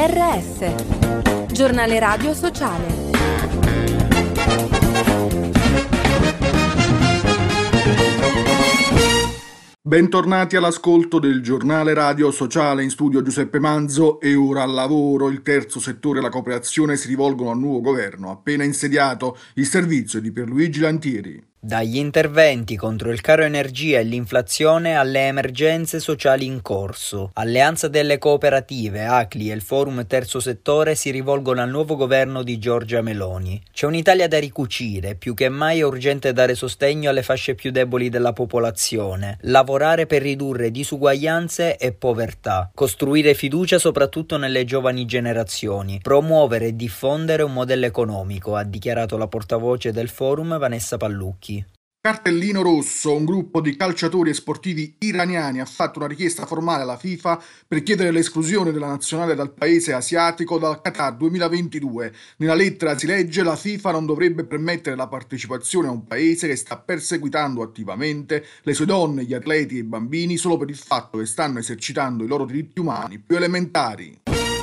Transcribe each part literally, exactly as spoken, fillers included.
R S, giornale radio sociale. Bentornati all'ascolto del giornale radio sociale, in studio Giuseppe Manzo. E ora al lavoro. Il terzo settore e la cooperazione si rivolgono al nuovo governo appena insediato. Il servizio di Pierluigi Lantieri. Dagli interventi contro il caro energia e l'inflazione alle emergenze sociali in corso. Alleanza delle cooperative, A C L I e il Forum Terzo Settore si rivolgono al nuovo governo di Giorgia Meloni. C'è un'Italia da ricucire, più che mai è urgente dare sostegno alle fasce più deboli della popolazione, lavorare per ridurre disuguaglianze e povertà, costruire fiducia soprattutto nelle giovani generazioni, promuovere e diffondere un modello economico, ha dichiarato la portavoce del Forum Vanessa Pallucchi. Cartellino rosso. Un gruppo di calciatori e sportivi iraniani ha fatto una richiesta formale alla FIFA per chiedere l'esclusione della nazionale dal paese asiatico dal Qatar duemilaventidue. Nella lettera si legge: la FIFA non dovrebbe permettere la partecipazione a un paese che sta perseguitando attivamente le sue donne, gli atleti e i bambini solo per il fatto che stanno esercitando i loro diritti umani più elementari.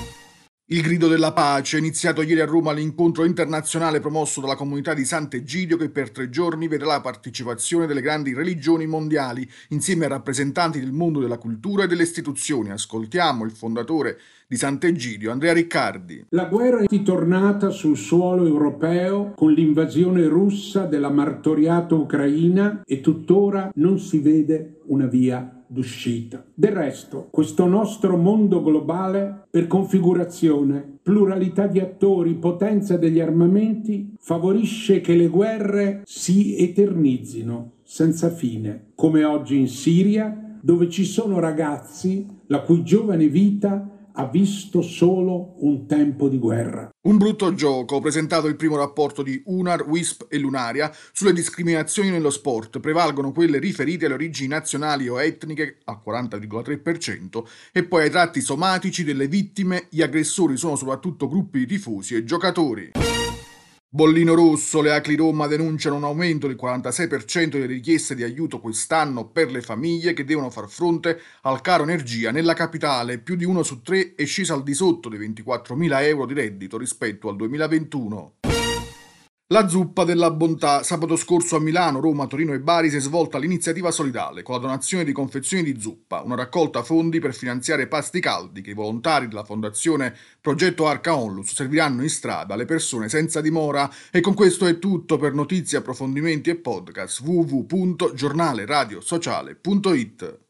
Il grido della pace è iniziato ieri a Roma l'incontro internazionale promosso dalla comunità di Sant'Egidio, che per tre giorni vedrà la partecipazione delle grandi religioni mondiali insieme a rappresentanti del mondo della cultura e delle istituzioni. Ascoltiamo il fondatore di Sant'Egidio, Andrea Riccardi. La guerra è ritornata sul suolo europeo con l'invasione russa della martoriata Ucraina e tuttora non si vede una via d'uscita. Del resto, questo nostro mondo globale, per configurazione, pluralità di attori, potenza degli armamenti, favorisce che le guerre si eternizzino senza fine, come oggi in Siria, dove ci sono ragazzi la cui giovane vita ha visto solo un tempo di guerra. Un brutto gioco. Presentato il primo rapporto di UNAR, WISP e Lunaria sulle discriminazioni nello sport. Prevalgono quelle riferite alle origini nazionali o etniche al quaranta virgola tre per cento e poi ai tratti somatici delle vittime. Gli aggressori sono soprattutto gruppi di tifosi e giocatori. Bollino rosso. Le A C L I Roma denunciano un aumento del quarantasei per cento delle richieste di aiuto quest'anno per le famiglie che devono far fronte al caro energia nella capitale. Più di uno su tre è sceso al di sotto dei ventiquattromila euro di reddito rispetto al duemilaventuno. La zuppa della bontà. Sabato scorso a Milano, Roma, Torino e Bari si è svolta l'iniziativa solidale con la donazione di confezioni di zuppa, una raccolta fondi per finanziare pasti caldi che i volontari della fondazione Progetto Arca Onlus serviranno in strada alle persone senza dimora. E con questo è tutto. Per notizie, approfondimenti e podcast w w w punto giornale radio sociale punto it.